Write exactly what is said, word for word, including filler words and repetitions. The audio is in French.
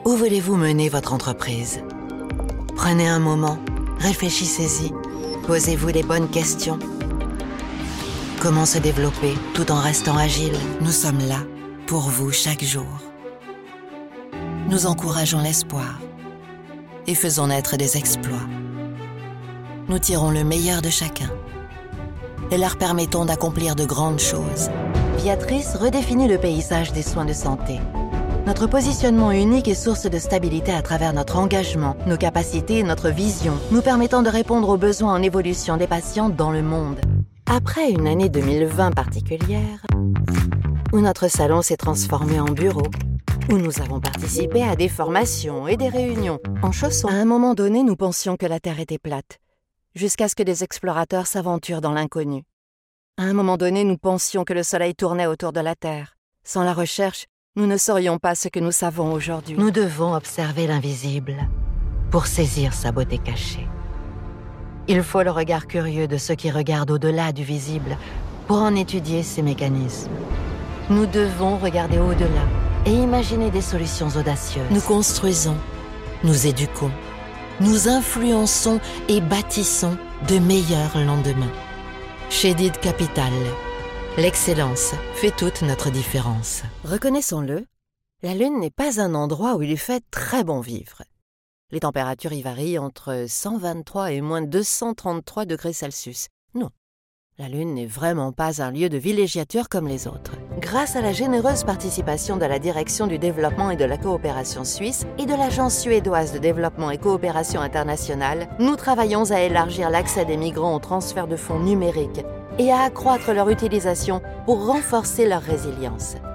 Où voulez-vous mener votre entreprise? Prenez un moment, réfléchissez-y, posez-vous les bonnes questions. Comment se développer tout en restant agile? Nous sommes là pour vous chaque jour. Nous encourageons l'espoir et faisons naître des exploits. Nous tirons le meilleur de chacun et leur permettons d'accomplir de grandes choses. Viatris redéfinit le paysage des soins de santé. Notre positionnement unique est source de stabilité à travers notre engagement, nos capacités et notre vision, nous permettant de répondre aux besoins en évolution des patients dans le monde. Après une année deux mille vingt particulière, où notre salon s'est transformé en bureau, où nous avons participé à des formations et des réunions en chaussons. À un moment donné, nous pensions que la Terre était plate, jusqu'à ce que des explorateurs s'aventurent dans l'inconnu. À un moment donné, nous pensions que le Soleil tournait autour de la Terre. Sans la recherche, nous ne saurions pas ce que nous savons aujourd'hui. Nous devons observer l'invisible pour saisir sa beauté cachée. Il faut le regard curieux de ceux qui regardent au-delà du visible pour en étudier ses mécanismes. Nous devons regarder au-delà et imaginer des solutions audacieuses. Nous construisons, nous éduquons, nous influençons et bâtissons de meilleurs lendemains. Chez Did Capital, l'excellence fait toute notre différence. Reconnaissons-le, la Lune n'est pas un endroit où il fait très bon vivre. Les températures y varient entre cent vingt-trois et moins deux cent trente-trois degrés Celsius. Non, la Lune n'est vraiment pas un lieu de villégiature comme les autres. Grâce à la généreuse participation de la Direction du développement et de la coopération suisse et de l'Agence suédoise de développement et coopération internationale, nous travaillons à élargir l'accès des migrants au transfert de fonds numériques et à accroître leur utilisation pour renforcer leur résilience.